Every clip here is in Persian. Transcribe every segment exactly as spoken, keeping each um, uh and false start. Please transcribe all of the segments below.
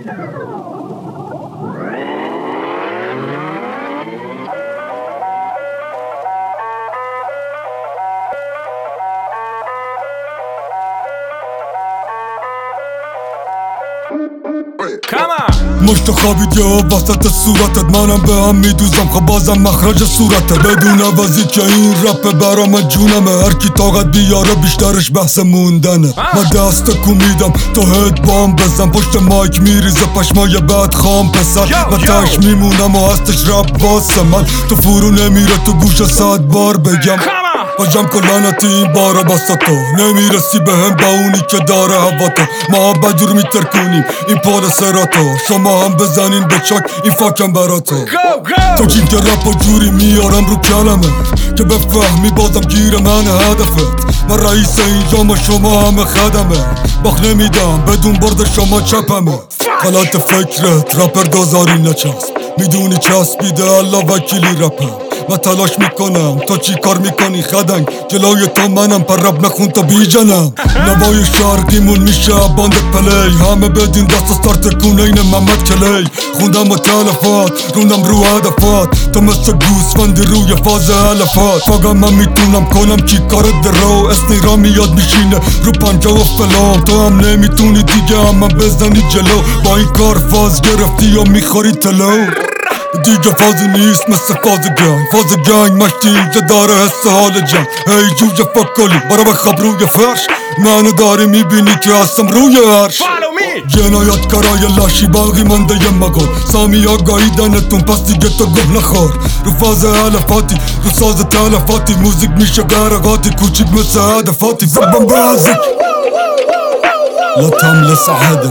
مشت خوابید یا وسط صورتت، منم به هم میدوزم خب بازم مخرج صورتت. بدون عوضی که این رپ برا من جونمه، هر کی طاقت بیاره بیشترش بحث موندنه. من دست کو میدم تو هد بام بزن، پشت مایک میریزه پشمای بعد خام پسر. من تش میمونم و هستش رپ واسه من، تو فرو نمیره تو گوش صد بار بگم. و جمع کلانتی این بارا بستا تو نمیرسی به هم با اونی که داره هوا تو. ما بدور میترکونیم این پال سراتو، شما هم بزنین به چک این فاکم براتو. تو جین که رپ و جوری میارم رو کلمه که بفهمی بازم گیر من هدفت. من رئیس اینجا ما شما همه خدمه، باخ نمیدم بدون برد شما چپمه. غلط فکرت رپر دازاری نچسب، میدونی چسبیده الله وکیلی رپم. من تلاش میکنم تا چی کار میکنی خدنگ، جلوی تو منم پر رب نخون تا بیجنم. نوای شرقیمون میشه باند پلی، همه بدین دست استارت کونه این محمد کلی. خوندم و تلفات روندم رو هدفات، تو مثل گوسفندی روی فاز علفات. فاقا من میتونم کنم چی کار درو، اسنی را میاد میشینه رو پنجا و فلام. تو هم نمیتونی دیگه همه بزنی جلو، با این کار فاز گرفتی و میخوری تلو. دیگه فازی نیست مثل فاز گنگ، فاز گنگ مشتی اینجا داره حس حال جنگ. هی جوجه فکلی برا بخواب روی فرش، منو داری میبینی که هستم روی عرش. جنایت کرای لاشی باقی منده یه مگل، سامی ها گاییدنتون پس دیگه تو گم نخور. رو فاز علفاتی رو ساز تلفاتی، موزیک میشه برقاتی کوچیک مثل هدفاتی. زبان بازک لا تملس احدا،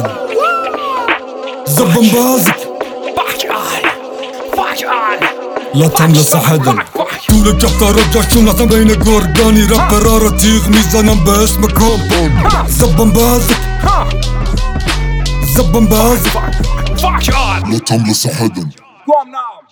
زبان بازک لا تملس احدا. طول کفتر جاشون اصلا بین گرگانی، رپرا رو تیغ میزنم به اسم کامپون. زبان بازک زبان بازک لا تملس احدا.